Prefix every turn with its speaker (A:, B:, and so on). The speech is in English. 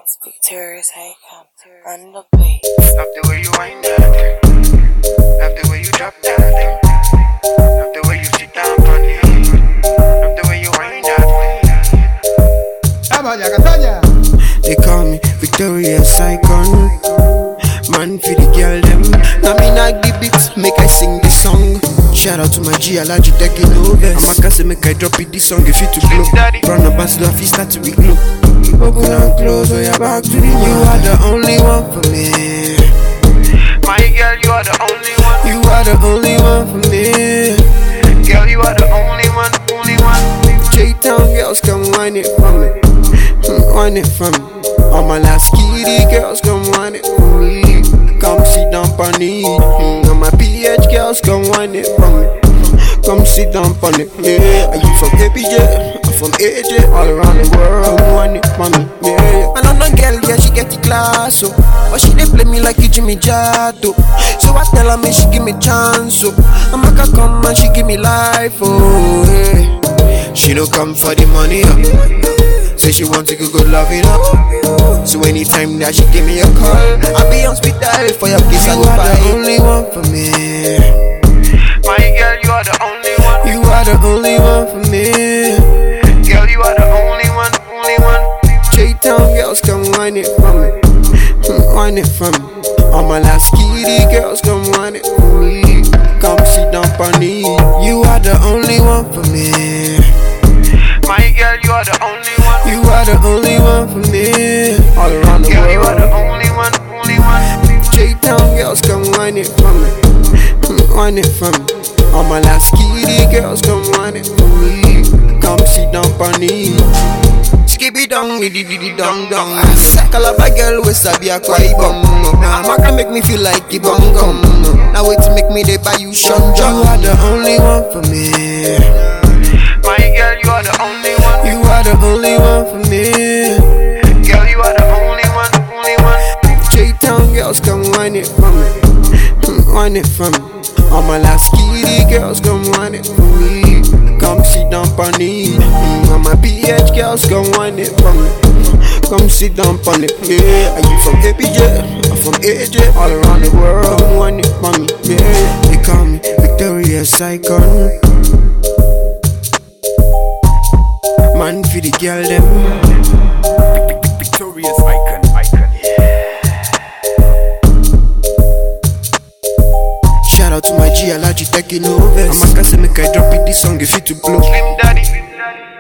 A: It's Victorious Icon on the beat.
B: Love the way you wind that. Love the way you drop that. Love the way you sit down on it. Love the way you wind that.
C: They call me Victorious Icon. Man for the girl them. Now me not the beats, make I sing the song. Shout out to my G, Alaji taking over. I'ma say make I drop it this song if you to blow. From the bass, the feet start to be glow. Open and close, oh yeah, back to the You are the only one for me.
B: My girl, you are the only one.
C: You are the only one for me.
B: Girl, you are the only one, only one.
C: J-Town girls, come whine it for me. Whine it for me. All my last kitty girls, come whine it for me. Come sit down on it. All my PH girls, come whine it for me. Come sit down on it. Yeah, are you from APJ? I'm from AJ. All around the world, come whine it for me. Yeah, and I'm not girl, yeah, she get the class, so but she dey play me like a Jimmy Jato. So I tell her, me she give me chance, so I'm like a come and she give me life, oh yeah. She don't come for the money, say she want to go good loving up. So anytime that she give me a call, I'll be on speed dial for your kiss and goodbye. You are the only one for me.
B: My girl, you are the only one.
C: You are the only one for me.
B: Girl, you are the only one, only one.
C: J-Town girls, come whine it for me. Whine it for me. All my last kitty girls, come whine it for me. Come sit down on it. You are the only one for me.
B: My girl, you are the only one.
C: You are the only one for me. All around the
B: Girl,
C: world.
B: you are the only one, only one.
C: J-Town girls, come whine it for me. Whine it for me. All my last kitty girls, come whine it for me. Come sit down on it. Skip it down with the dong dong. Calabar girl with Sabia quite bum. Now nah, can make me feel like the bum gum. Now wait to make me they buy you shun jump. You are the only one for me.
B: My girl, you are the only one.
C: You are the only one for me.
B: Girl, you are the only one, only one.
C: J-Town girls, come whine it for me. Whine it for me. All my last kitty girls, come whine it for me. Come sit down on it. All my PH girls, come whine it for me. Come sit down on it. Yeah, are you from APJ? I'm from AJ. All around the world, come whine it for me. Yeah, they call me Victorious Icon. Man for the girl them.
B: Victorious Icon,
C: Shout out to my G, Alaji taking over. I'ma say make I drop it this song if you to blow.
B: Slim Daddy.